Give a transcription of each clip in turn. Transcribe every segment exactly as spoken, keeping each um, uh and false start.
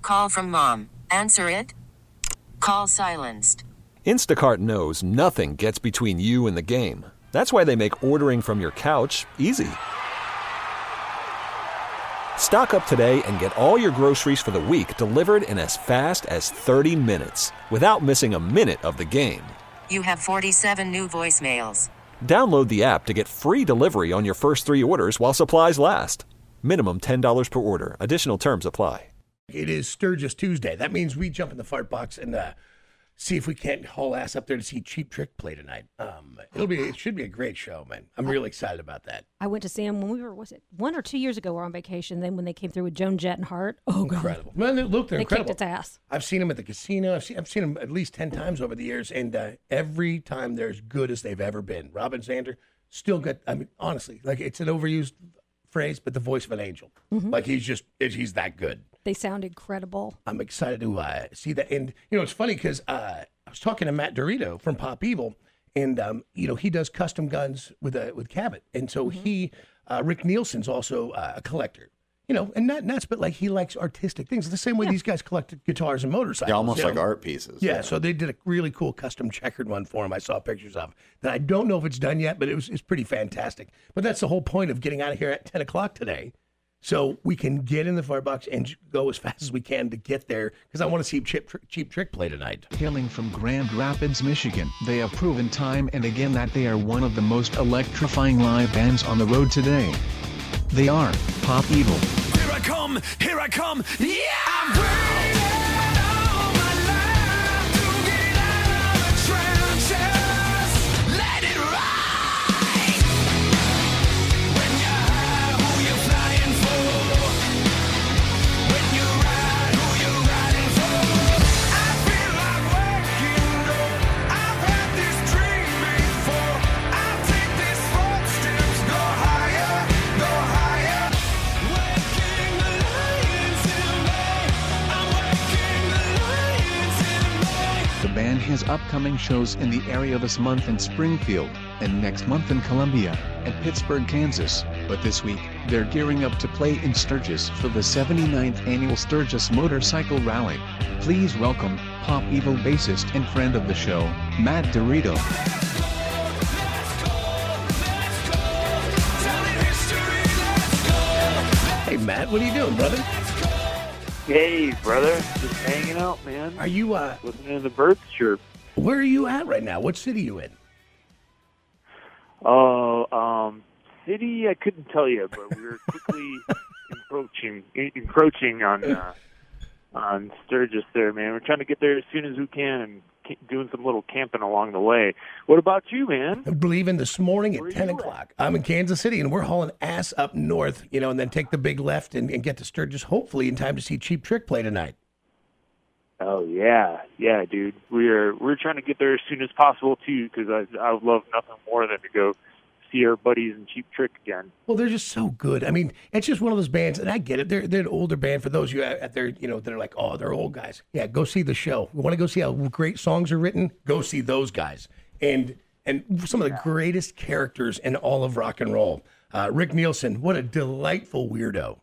Call from mom. Answer it. Call silenced. Instacart knows nothing gets between you and the game. That's why they make ordering from your couch easy. Stock up today and get all your groceries for the week delivered in as fast as thirty minutes without missing a minute of the game. You have forty-seven new voicemails. Download the app to get free delivery on your first three orders while supplies last. Minimum ten dollars per order. Additional terms apply. It is Sturgis Tuesday. That means we jump in the fart box and uh, see if we can't haul ass up there to see Cheap Trick play tonight. Um, it'll be, it should be a great show, man. I'm really excited about that. I went to see him when we were, was it one or two years ago? We were on vacation. Then when they came through with Joan Jett and Hart, oh god, incredible! Man, they, look, they're they incredible. kicked its ass. I've seen them at the casino. I've seen, I've seen them at least ten times over the years, and uh, every time they're as good as they've ever been. Robin Zander still got. I mean, honestly, like it's an overused phrase, but the voice of an angel. Mm-hmm. Like he's just he's that good. They sound incredible. I'm excited to uh, see that. And, you know, it's funny because uh, I was talking to Matt Dorito from Pop Evil, and, um, you know, he does custom guns with uh, with Cabot. And so mm-hmm. he, uh, Rick Nielsen's also uh, a collector, you know, and not nuts, but like he likes artistic things. The same way yeah. these guys collected guitars and motorcycles. Yeah, almost like know? art pieces. Yeah, yeah, so they did a really cool custom checkered one for him. I saw pictures of that. I don't know if it's done yet, but it was it's pretty fantastic. But that's the whole point of getting out of here at ten o'clock today. So we can get in the fire box and go as fast as we can to get there because I want to see Cheap, Cheap Trick play tonight. Hailing from Grand Rapids, Michigan, they have proven time and again that they are one of the most electrifying live bands on the road today. They are Pop Evil. Here I come, here I come, yeah! I'm waiting all my life to get out of the trenches. Let it ride. When you're high, who you flying for? When you ride, who you riding for? I feel like waking up. I've had this dream before. I'll take these footsteps, go higher, go higher. Waking the lions in me. I'm waking the lions in me. The band has upcoming shows in the area this month in Springfield, and next month in Columbia, and Pittsburgh, Kansas. But this week, they're gearing up to play in Sturgis for the seventy-ninth Annual Sturgis Motorcycle Rally. Please welcome Pop Evil bassist and friend of the show, Matt Dorito. Hey, Matt, what are you doing, brother? Hey, brother. Just hanging out, man. Are you, uh, Listening to the birds chirp. where are you at right now? What city are you in? Oh, um, city, I couldn't tell you, but we were quickly encroaching encroaching on uh, on Sturgis there, man. We're trying to get there as soon as we can and ke- doing some little camping along the way. What about you, man? I'm leaving this morning at Where are ten you o'clock. I'm in Kansas City, and we're hauling ass up north, you know, and then take the big left and, and get to Sturgis, hopefully in time to see Cheap Trick play tonight. Oh yeah, yeah, dude. We're we're trying to get there as soon as possible too, because I I would love nothing more than to go see our buddies in Cheap Trick again. Well, they're just so good. I mean, it's just one of those bands, and I get it. They're they're an older band. For those of you out there, you know, that are like, oh, they're old guys. Yeah, go see the show. You want to go see how great songs are written? Go see those guys. And and some of the greatest characters in all of rock and roll. Uh, Rick Nielsen, what a delightful weirdo.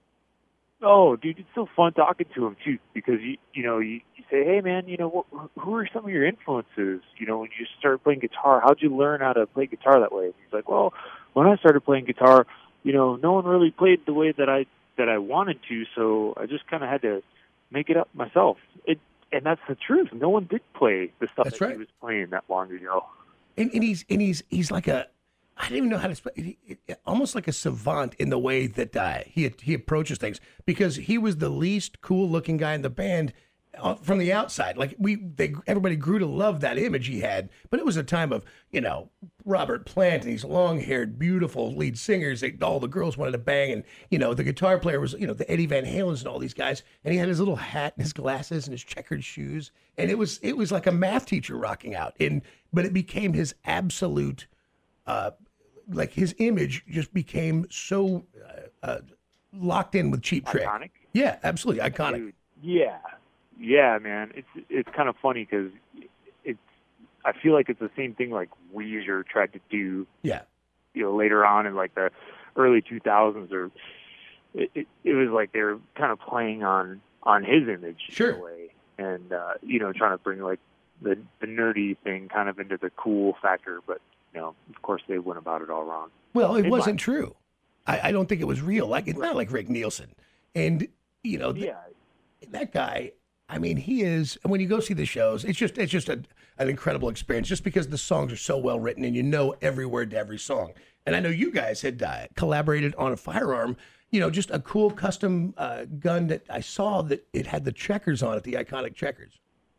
Oh, dude, it's so fun talking to him too, because you you know you, you say, hey man, you know what, who are some of your influences? You know, when you start playing guitar, how'd you learn how to play guitar that way? And he's like, well, when I started playing guitar, you know, no one really played the way that I that I wanted to, so I just kind of had to make it up myself. It and that's the truth. No one did play the stuff That's that right. he was playing that long ago. And, and he's and he's he's like a, I don't even know how to explain. Almost like a savant in the way that uh, he he approaches things, because he was the least cool looking guy in the band uh, from the outside. Like we, they everybody grew to love that image he had. But it was a time of, you know, Robert Plant and these long haired, beautiful lead singers that all the girls wanted to bang, and you know the guitar player was, you know, the Eddie Van Halens and all these guys, and he had his little hat and his glasses and his checkered shoes, and it was it was like a math teacher rocking out. And but it became his absolute. Uh, like his image just became so uh, uh, locked in with Cheap Trick. Iconic? Yeah, absolutely iconic. Dude, yeah, yeah, man. It's it's kind of funny because it's. I feel like it's the same thing like Weezer tried to do. Yeah, you know, later on in like the early two thousands, or it, it, it was like they were kind of playing on on his image Sure. in a way, and uh, you know, trying to bring like the the nerdy thing kind of into the cool factor, but you know, of course, they went about it all wrong. Well, it In wasn't my- true. I, I don't think it was real. Like it's not like Rick Nielsen, and you know, th- Yeah, that guy. I mean, he is. And when you go see the shows, it's just it's just a, an incredible experience. Just because the songs are so well written, and you know every word to every song. And I know you guys had uh, collaborated on a firearm. You know, just a cool custom uh, gun that I saw that it had the checkers on it, the iconic checkers.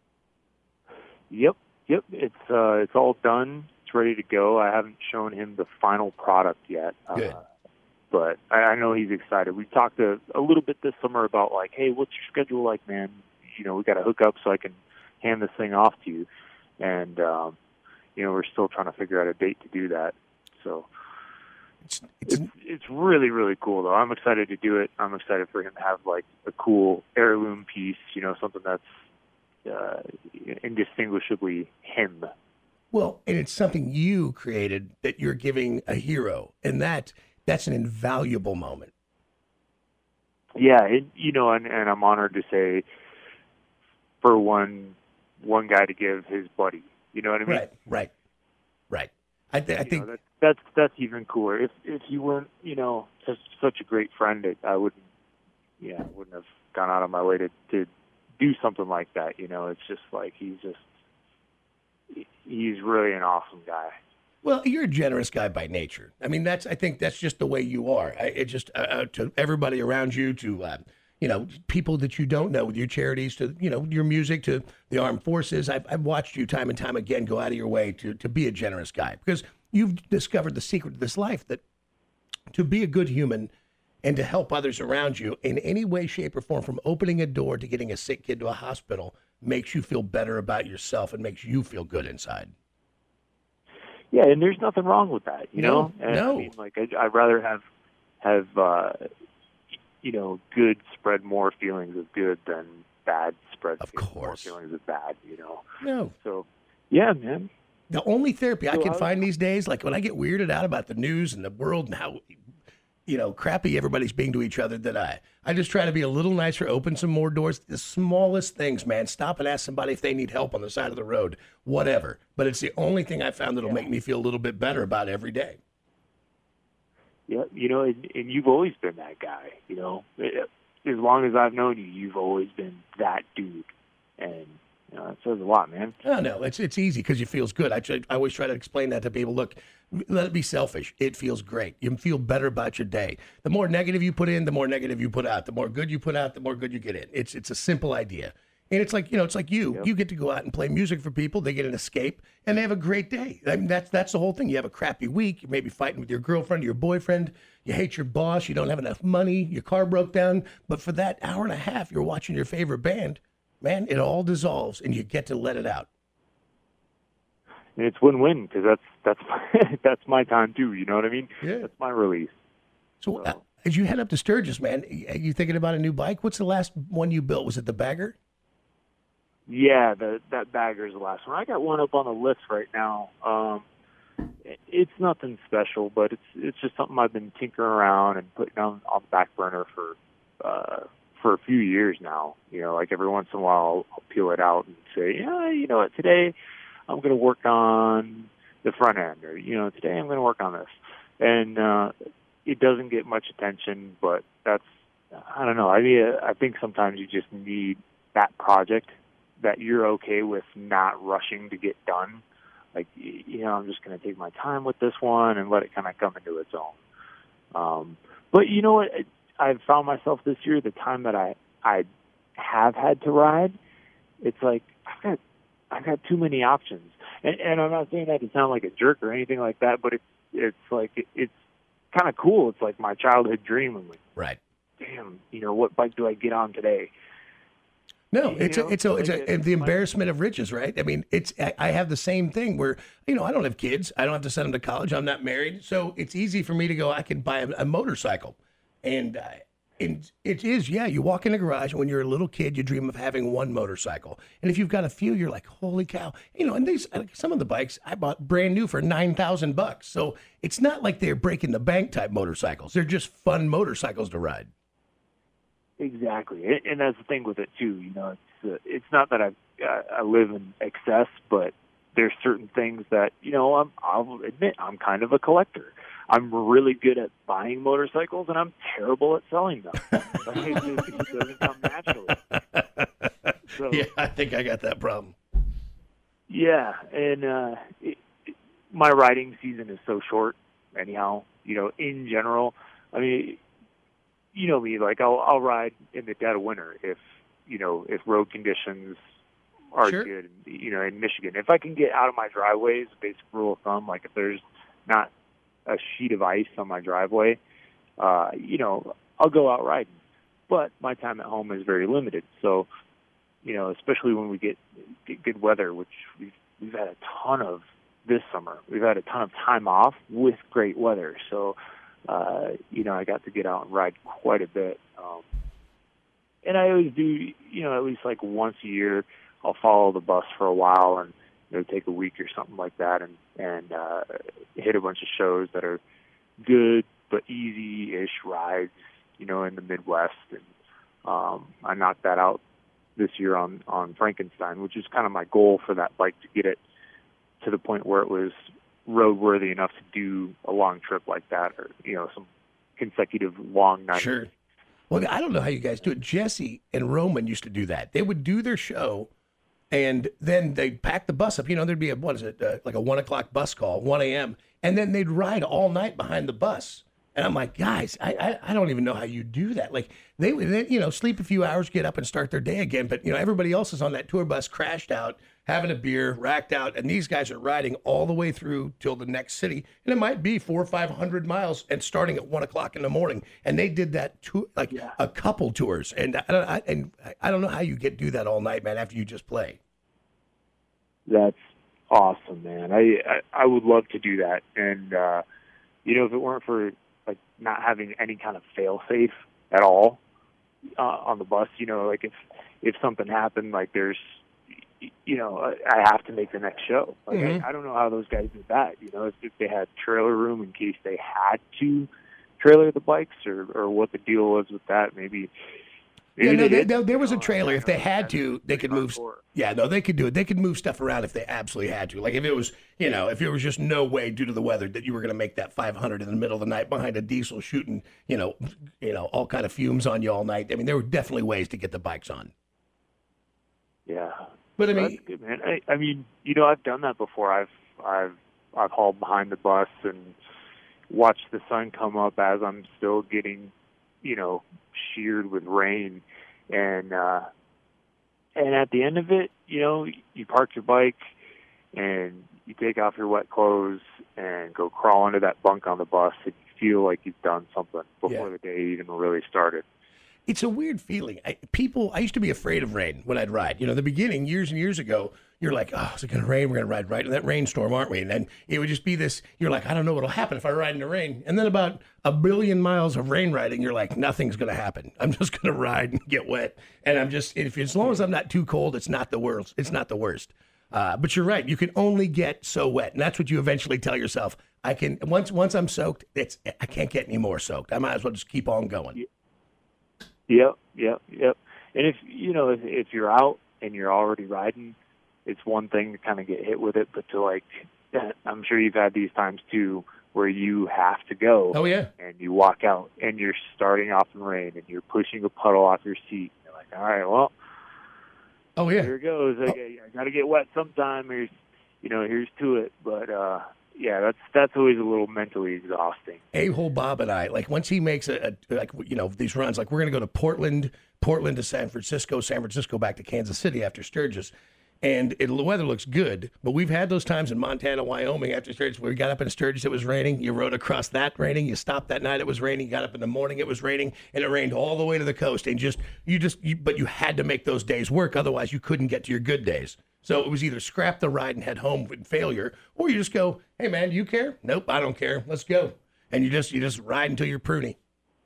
Yep, yep. It's uh, it's all done. It's ready to go. I haven't shown him the final product yet. Good. Uh, but I, I know he's excited. We talked a, a little bit this summer about like, hey, what's your schedule like, man? You know, we got to hook up so I can hand this thing off to you. And um, you know, we're still trying to figure out a date to do that. So It's, it's, it's it's really really cool though. I'm excited to do it. I'm excited for him to have like a cool heirloom piece. You know, something that's uh, indistinguishably him. well, and it's something you created that you're giving a hero, and that that's an invaluable moment. Yeah, it, you know, and, and I'm honored to say for one one guy to give his buddy. You know what I mean? Right, right, right. I, th- I You think know, that, that's that's even cooler. If if you weren't, you know, just such a great friend, it, I wouldn't, yeah, I wouldn't have gone out of my way to to do something like that. You know, it's just like he's just he- he's really an awesome guy. Well, you're a generous guy by nature. I mean, that's I think that's just the way you are. I, it just uh, uh, to everybody around you, to uh, you know, people that you don't know, with your charities, to you know, your music, to the armed forces. I've, I've watched you time and time again go out of your way to to be a generous guy because you've discovered the secret of this life, that to be a good human and to help others around you in any way, shape, or form, from opening a door to getting a sick kid to a hospital, makes you feel better about yourself and makes you feel good inside. Yeah, and there's nothing wrong with that, you No, know. And, no. I mean, like I, I'd rather have have uh, you know, good spread more feelings of good than bad spread Of feelings- more course. feelings of bad. You know. No. So yeah, man. The only therapy I So can I- find these days, like when I get weirded out about the news and the world and how, you know, crappy everybody's being to each other, that I, I just try to be a little nicer, open some more doors. The smallest things, man. Stop and ask somebody if they need help on the side of the road, whatever. But it's the only thing I found that'll make me feel a little bit better about every day. Yeah, you know, and, and you've always been that guy. You know, as long as I've known you, you've always been that dude, and you know, that says a lot, man. Oh, no, it's it's easy because it feels good. I, try, I always try to explain that to people. Look, let it be selfish. It feels great. You feel better about your day. The more negative you put in, the more negative you put out. The more good you put out, the more good you get in. It's it's a simple idea. And it's like, you know, it's like you. You get to go out and play music for people. They get an escape, and they have a great day. I mean, that's that's the whole thing. You have a crappy week. You may be fighting with your girlfriend or your boyfriend. You hate your boss. You don't have enough money. Your car broke down. But for that hour and a half, you're watching your favorite band. Man, it all dissolves, and you get to let it out. And it's win-win because that's that's my, that's my time too. You know what I mean? Yeah. That's my release. So uh, as you head up to Sturgis, man, are you thinking about a new bike? What's the last one you built? Was it the Bagger? Yeah, the, that Bagger's the last one. I got one up on the list right now. Um, it- it's nothing special, but it's it's just something I've been tinkering around and putting on on the back burner for uh, for a few years now. You know, like every once in a while, I'll peel it out and say, yeah, you know what, today I'm going to work on the front end, or you know, today I'm going to work on this, and uh, it doesn't get much attention, but that's I don't know. I mean, I think sometimes you just need that project that you're okay with not rushing to get done. Like, you know, I'm just going to take my time with this one and let it kind of come into its own. Um, but you know what? I've found myself this year, the time that I, I have had to ride, it's like, I've got, I've got too many options. And, and I'm not saying that to sound like a jerk or anything like that, but it's, it's like, it, it's kind of cool. It's like my childhood dream. I'm like, Right. damn, you know, what bike do I get on today? No, You it's know, a, it's a, it's like a, it- the embarrassment of riches, right? I mean, it's I, I have the same thing where, you know, I don't have kids. I don't have to send them to college. I'm not married, so it's easy for me to go. I can buy a, a motorcycle, and uh, and it is yeah. You walk in the garage, and when you're a little kid, you dream of having one motorcycle, and if you've got a few, you're like, holy cow, you know. And these some of the bikes I bought brand new for nine thousand bucks, so it's not like they're breaking the bank type motorcycles. They're just fun motorcycles to ride. Exactly, and, and that's the thing with it too. You know, it's uh, it's not that I uh, I live in excess, but there's certain things that you know I'm, I'll admit I'm kind of a collector. I'm really good at buying motorcycles, and I'm terrible at selling them. Like, it, just, it doesn't come naturally. So, Yeah, I think I got that problem. yeah, and uh, it, it, my riding season is so short. Anyhow, you know, in general, I mean. You know me, like I'll I'll ride in the dead of winter if you know if road conditions are Sure. good. You know, in Michigan, if I can get out of my driveways, basic rule of thumb, like if there's not a sheet of ice on my driveway, uh, you know, I'll go out riding. But my time at home is very limited, so you know, especially when we get get good weather, which we've we've had a ton of this summer. We've had a ton of time off with great weather, so. Uh, you know, I got to get out and ride quite a bit. Um, and I always do, you know, at least like once a year, I'll follow the bus for a while and, you know, take a week or something like that and, and uh, hit a bunch of shows that are good but easy-ish rides, you know, in the Midwest. And um, I knocked that out this year on, on Frankenstein, which is kind of my goal for that bike, to get it to the point where it was roadworthy enough to do a long trip like that, or you know, some consecutive long nights. Sure. Well, I don't know how you guys do it. Jesse and Roman used to do that. They would do their show, and then they'd pack the bus up. You know, there'd be a what is it, uh, like a one o'clock bus call, one a.m., and then they'd ride all night behind the bus. And I'm like, guys, I, I I don't even know how you do that. Like they would, they, you know, sleep a few hours, get up and start their day again. But you know, everybody else is on that tour bus, crashed out, having a beer, racked out, and these guys are riding all the way through till the next city, and it might be four or five hundred miles, and starting at one o'clock in the morning. And they did that to like Yeah. a couple tours, and I don't, I, and I don't know how you get do that all night, man. After you just play. That's awesome, man. I, I I would love to do that, and uh, you know, if it weren't for like not having any kind of fail safe at all uh, on the bus, you know, like if if something happened, like there's, you know, I have to make the next show. Like Mhm. I, I don't know how those guys did that. You know, if, if they had trailer room in case they had to trailer the bikes, or or what the deal was with that. Maybe. maybe Yeah, no, they they, did. there, there was a You know, trailer. I If they don't know. had That's to, they could pretty move. hardcore. Yeah, no, they could do it. They could move stuff around if they absolutely had to. Like if it was, you know, if there was just no way due to the weather that you were going to make that five hundred in the middle of the night behind a diesel shooting, you know, you know, all kind of fumes on you all night. I mean, there were definitely ways to get the bikes on. Yeah. But I Well, mean, that's good, man. I, I mean, you know, I've done that before. I've I've I've hauled behind the bus and watched the sun come up as I'm still getting, you know, sheared with rain, and uh, and at the end of it, you know, you park your bike and you take off your wet clothes and go crawl into that bunk on the bus, and you feel like you've done something before Yeah. the day even really started. it's a weird feeling. I, people, I used to be afraid of rain when I'd ride. You know, the beginning, years and years ago, you're like, oh, is it going to rain? We're going to ride right in that rainstorm, aren't we? And then it would just be this, you're like, I don't know what'll happen if I ride in the rain. And then about a billion miles of rain riding, you're like, nothing's going to happen. I'm just going to ride and get wet. And I'm just, if as long as I'm not too cold, it's not the worst. It's not the worst. Uh, but you're right. You can only get so wet. And that's what you eventually tell yourself. I can, once, once I'm soaked, it's, I can't get any more soaked. I might as well just keep on going. Yep, yep, yep. And if you know, if, if you're out and you're already riding, it's one thing to kind of get hit with it, but to like, I'm sure you've had these times too, where you have to go. Oh, yeah. And you walk out and you're starting off in rain and you're pushing a puddle off your seat. You're like, all right, well, Oh, yeah. here it goes. I, I got to get wet sometime. Here's, you know, here's to it. But uh, yeah, that's that's always a little mentally exhausting. A-hole Bob and I, like once he makes a, a like you know these runs, like we're gonna go to Portland, Portland to San Francisco, San Francisco back to Kansas City after Sturgis, and it, the weather looks good. But we've had those times in Montana, Wyoming after Sturgis where we got up in Sturgis, it was raining. You rode across that raining. You stopped that night, it was raining. You got up in the morning, it was raining, and it rained all the way to the coast. And just you just you, but you had to make those days work, otherwise you couldn't get to your good days. So it was either scrap the ride and head home with failure, or you just go, hey man, do you care? Nope, I don't care. Let's go. And you just you just ride until you're pruny.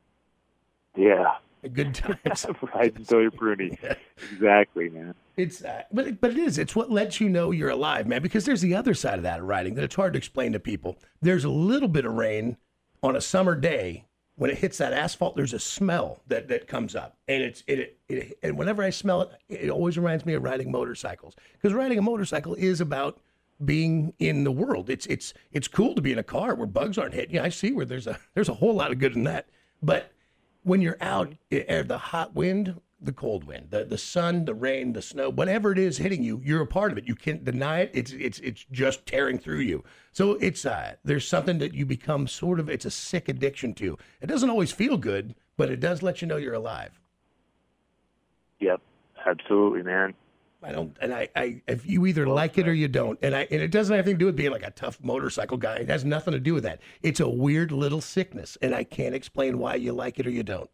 Yeah. Good times. Ride until you're pruny. Yeah. Exactly, man. It's uh, but it, but it is. It's what lets you know you're alive, man. Because there's the other side of that of riding that it's hard to explain to people. There's a little bit of rain on a summer day when it hits that asphalt, there's a smell that, that comes up, and it's it, it and whenever I smell it, it always reminds me of riding motorcycles, because riding a motorcycle is about being in the world. It's it's it's cool to be in a car where bugs aren't hitting you. I see where there's a there's a whole lot of good in that, but when you're out, eh, the hot wind, the cold wind, the, the sun, the rain, the snow, whatever it is hitting you, you're a part of it. You can't deny it. It's it's it's just tearing through you. So it's uh, there's something that you become sort of, it's a sick addiction to. It doesn't always feel good, but it does let you know you're alive. Yep, absolutely, man. I don't, and I, I if you either like it or you don't, and I, and it doesn't have anything to do with being like a tough motorcycle guy. It has nothing to do with that. It's a weird little sickness, and I can't explain why you like it or you don't.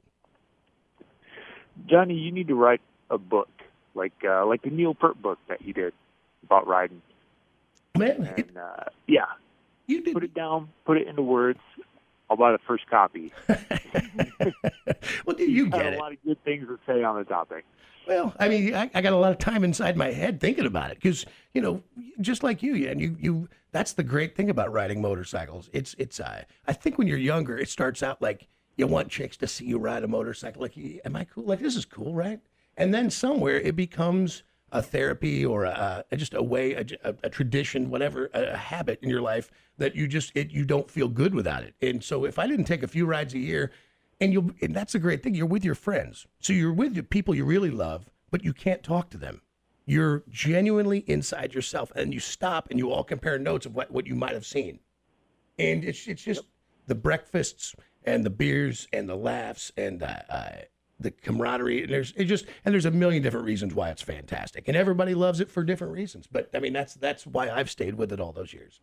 Johnny, you need to write a book, like uh, like the Neil Peart book that he did about riding. Man, it, And uh, yeah, you did. put it down, put it into words. I'll buy the first copy. Well, dude, you Got get a it. lot of good things to say on the topic. Well, I mean, I, I got a lot of time inside my head thinking about it because, you know, just like you, yeah, and you, you, that's the great thing about riding motorcycles. It's, it's, uh, I think when you're younger, it starts out like you want chicks to see you ride a motorcycle. Like, am I cool? Like, this is cool, right? And then somewhere it becomes a therapy or a, a just a way, a, a, a tradition, whatever, a, a habit in your life that you just, it, you don't feel good without it. And so if I didn't take a few rides a year, and you'll, and that's a great thing. You're with your friends. So you're with the people you really love, but you can't talk to them. You're genuinely inside yourself, and you stop and you all compare notes of what, what you might have seen. And it's it's just the breakfasts and the beers and the laughs and uh, uh, the camaraderie. And there's it just and there's a million different reasons why it's fantastic. And everybody loves it for different reasons. But I mean, that's that's why I've stayed with it all those years.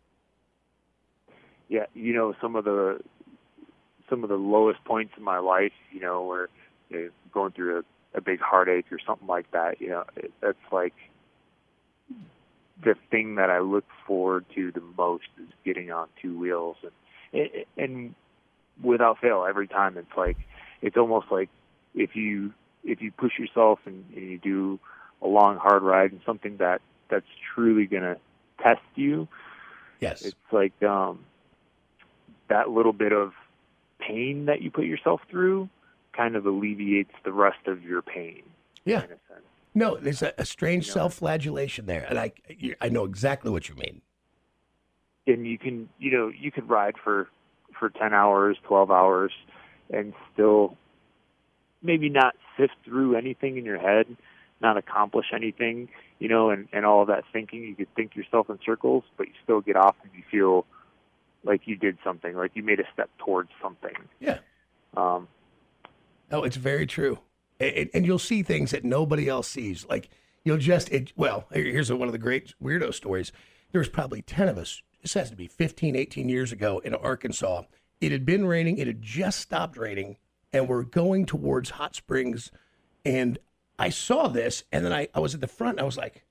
Yeah, you know, some of the some of the lowest points in my life, you know, where you know, going through a, a big heartache or something like that, you know, it, that's like the thing that I look forward to the most is getting on two wheels. And, and without fail, every time it's like, it's almost like if you, if you push yourself and, and you do a long, hard ride and something that, that's truly going to test you, Yes. it's like um, that little bit of pain that you put yourself through kind of alleviates the rest of your pain. Yeah. In a sense. No, there's a, a strange You know. self-flagellation there, and I you- I know exactly what you mean. And you can, you know, you could ride for, for ten hours, twelve hours, and still maybe not sift through anything in your head, not accomplish anything, you know, and, and all of that thinking. You could think yourself in circles, but you still get off and you feel like you did something, like you made a step towards something. Yeah. Um, No, it's very true. And, and you'll see things that nobody else sees. Like, you'll just, it, well, here- here's one of the great weirdo stories. There was probably ten of us. This has to be fifteen, eighteen years ago in Arkansas. It had been raining. It had just stopped raining. And we're going towards Hot Springs. And I saw this. And then I, I was at the front. And I was like,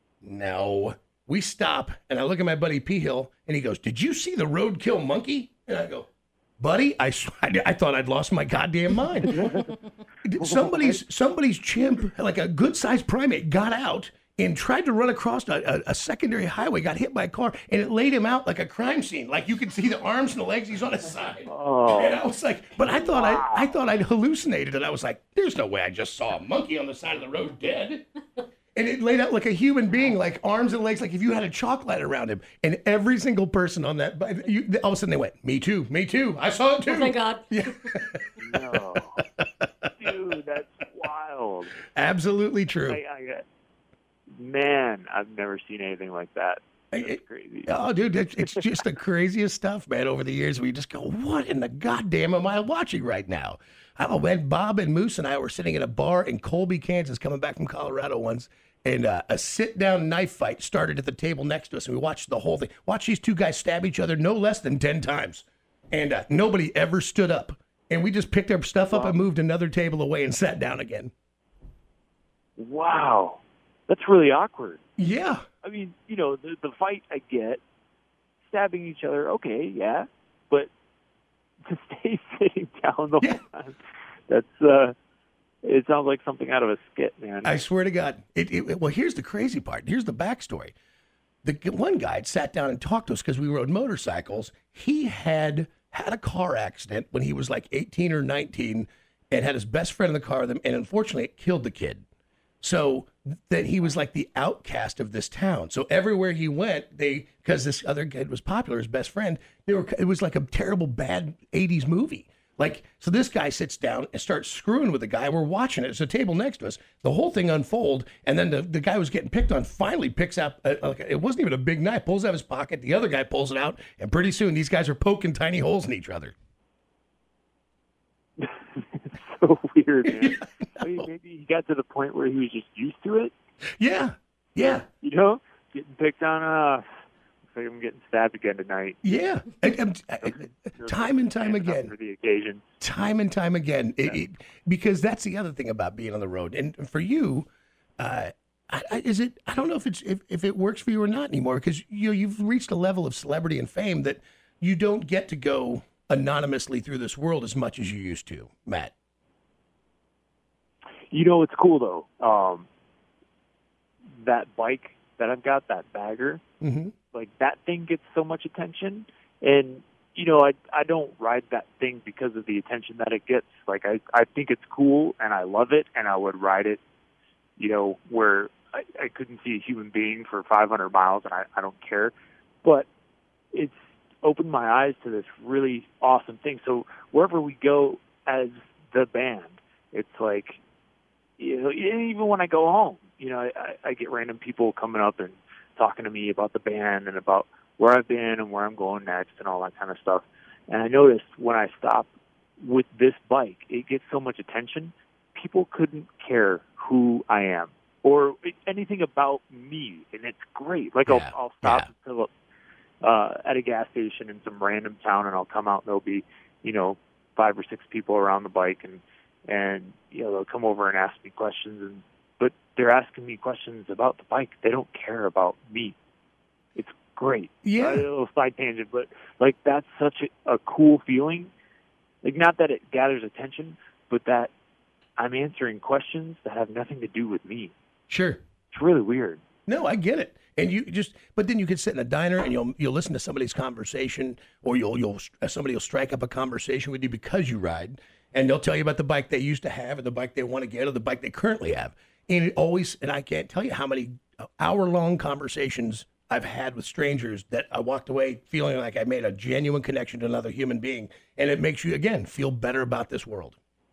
no. We stop. And I look at my buddy P. Hill. And he goes, did you see the roadkill monkey? And I go, buddy, I, sw- I, I thought I'd lost my goddamn mind. somebody's somebody's chimp, like a good-sized primate, got out and tried to run across a, a, a secondary highway, got hit by a car, and it laid him out like a crime scene. Like you could see the arms and the legs. He's on his side. Oh. And I was like, but I thought I, I thought I'd hallucinated, and I was like, there's no way I just saw a monkey on the side of the road dead. And it laid out like a human being, like arms and legs, like if you had a chalk light around him. And every single person on that, but you, all of a sudden they went, me too, me too. I saw it too. Oh, thank God. Yeah, No. Dude, that's wild. absolutely true. I, I, man, I've never seen anything like that. That's It- crazy. Oh, dude, it's, it's just the craziest stuff, man, over the years. We just go, what in the goddamn am I watching right now? I don't know, man, Bob and Moose and I were sitting at a bar in Colby, Kansas, coming back from Colorado once, and uh, a sit-down knife fight started at the table next to us, and we watched the whole thing. Watch these two guys stab each other no less than ten times, and uh, nobody ever stood up. And we just picked our stuff up and moved another table away and sat down again. Wow. That's really awkward. Yeah. I mean, you know, the, the fight I get, stabbing each other, okay, yeah, but to stay sitting down the Yeah. whole time, that's, uh, it sounds like something out of a skit, man. I swear to God. It, it, well, here's the crazy part. Here's the backstory. The g- one guy had sat down and talked to us because we rode motorcycles. He had had a car accident when he was like eighteen or nineteen and had his best friend in the car with him, and unfortunately it killed the kid. So that he was like the outcast of this town. So everywhere he went, they, because this other kid was popular, his best friend, they were, it was like a terrible bad eighties movie. Like, so this guy sits down and starts screwing with the guy. We're watching it. It's a table next to us. The whole thing unfold, and then the, the guy who was getting picked on finally picks up, a, like a, it wasn't even a big knife, pulls out of his pocket. The other guy pulls it out, and pretty soon these guys are poking tiny holes in each other. So weird, man. I mean, maybe he got to the point where he was just used to it. Yeah, yeah. You know, getting picked on. Uh, looks like I'm getting stabbed again tonight. Yeah, I, I'm- I- time and time Standing up again. for the occasion. Time and time again, it, it, because that's the other thing about being on the road. And for you, uh, I, I, is it? I don't know if it's if, if it works for you or not anymore. Because you know, you've reached a level of celebrity and fame that you don't get to go anonymously through this world as much as you used to, Matt. You know, it's cool though. Um, that bike that I've got, that bagger, Mm-hmm. like that thing gets so much attention, and you know, I I don't ride that thing because of the attention that it gets. Like I I think it's cool and I love it, and I would ride it, you know, where I, I couldn't see a human being for five hundred miles, and I I don't care, but it's opened my eyes to this really awesome thing. So wherever we go as the band, it's like, you know, even when I go home, you know, I, I get random people coming up and talking to me about the band and about where I've been and where I'm going next and all that kind of stuff. And I noticed when I stop with this bike, it gets so much attention. People couldn't care who I am or anything about me, and it's great. Like Yeah, I'll, I'll stop yeah. and fill up uh, at a gas station in some random town, and I'll come out and there'll be, you know, five or six people around the bike, and and you know, they'll come over and ask me questions, and but they're asking me questions about the bike. They don't care about me. It's great. Yeah. Uh, a little side tangent, but like that's such a, a cool feeling. Like not that it gathers attention, but that I'm answering questions that have nothing to do with me. Sure. It's really weird. No, I get it. And you just, but then you could sit in a diner and you'll you'll listen to somebody's conversation, or you'll you'll somebody will strike up a conversation with you because you ride, and they'll tell you about the bike they used to have, or the bike they want to get, or the bike they currently have. And it always, and I can't tell you how many hour long conversations I've had with strangers that I walked away feeling like I made a genuine connection to another human being, and it makes you again feel better about this world.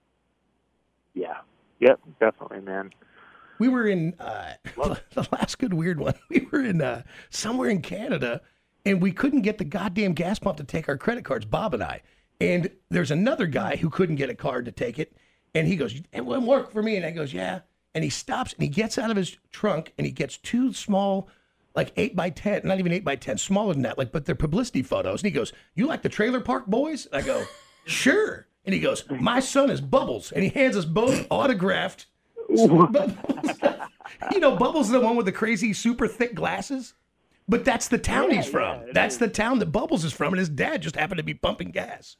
Yeah. Yep. Definitely, man. We were in uh, the last good weird one. We were in uh, somewhere in Canada, and we couldn't get the goddamn gas pump to take our credit cards, Bob and I. And there's another guy who couldn't get a card to take it, and he goes, "It won't work for me." And I goes, "Yeah." And he stops and he gets out of his trunk and he gets two small, like eight by ten, not even eight by ten, smaller than that, like but they're publicity photos. And he goes, "You like the Trailer Park Boys?" And I go, "Sure." And he goes, "My son is Bubbles," and he hands us both autographed. Bubbles. You know, Bubbles is the one with the crazy, super thick glasses. But that's the town Yeah, he's from. yeah, it that's is. the town that Bubbles is from, and his dad just happened to be pumping gas.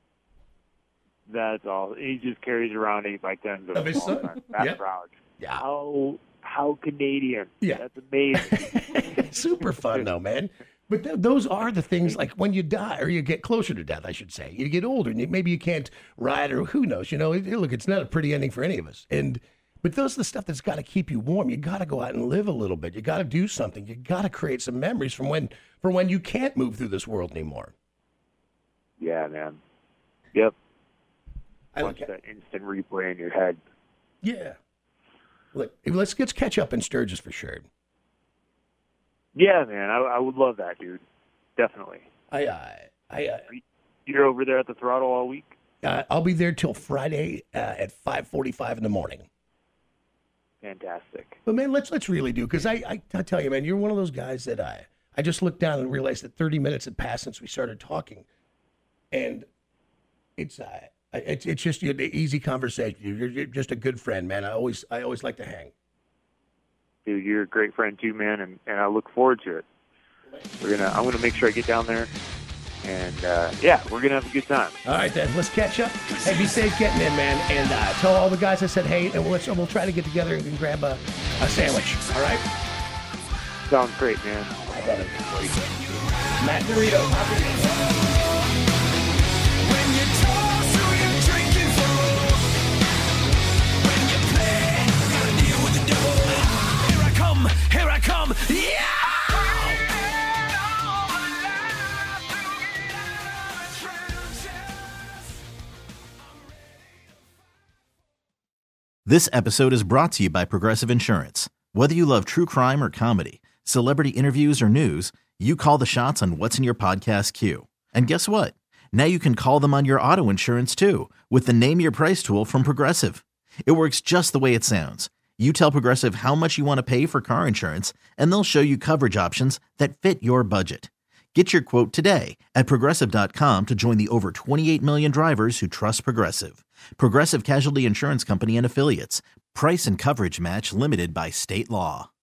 That's all. He just carries around eight by tens Of his all son. the time. That's Yeah. proud. Yeah. How how Canadian. Yeah. That's amazing. Super fun, though, man. But th- those are the things, like when you die, or you get closer to death, I should say. You get older, and you, maybe you can't ride, or who knows. You know, it, look, it's not a pretty ending for any of us. And But those are the stuff that's got to keep you warm. You got to go out and live a little bit. You got to do something. You got to create some memories from when, for when you can't move through this world anymore. Yeah, man. Yep. I Watch look at, that instant replay in your head. yeah. Look, let's let's catch up in Sturgis for sure. Yeah, man. I, I would love that, dude. Definitely. I uh, I uh, You're over there at the throttle all week? uh, I'll be there till Friday uh, at five forty-five in the morning. Fantastic. But man, let's let's really do, because I, I I tell you, man, you're one of those guys that I I just looked down and realized that thirty minutes had passed since we started talking, and it's uh, it's it's just an easy conversation. You're, you're just a good friend, man. I always I always like to hang. Dude, you're a great friend too, man, and, and I look forward to it. We're gonna I'm gonna make sure I get down there, and uh, yeah, we're gonna have a good time. All right, then let's catch up. Hey, be safe getting in, man, and uh, tell all the guys I said hey, and we'll let's, we'll try to get together and grab a, a sandwich. All right, Sounds great, man. Matt Dorito. This episode is brought to you by Progressive Insurance. Whether you love true crime or comedy, celebrity interviews or news, you call the shots on what's in your podcast queue. And guess what? Now you can call them on your auto insurance too with the Name Your Price tool from Progressive. It works just the way it sounds. You tell Progressive how much you want to pay for car insurance, and they'll show you coverage options that fit your budget. Get your quote today at Progressive dot com to join the over twenty-eight million drivers who trust Progressive. Progressive Casualty Insurance Company and Affiliates. Price and coverage match limited by state law.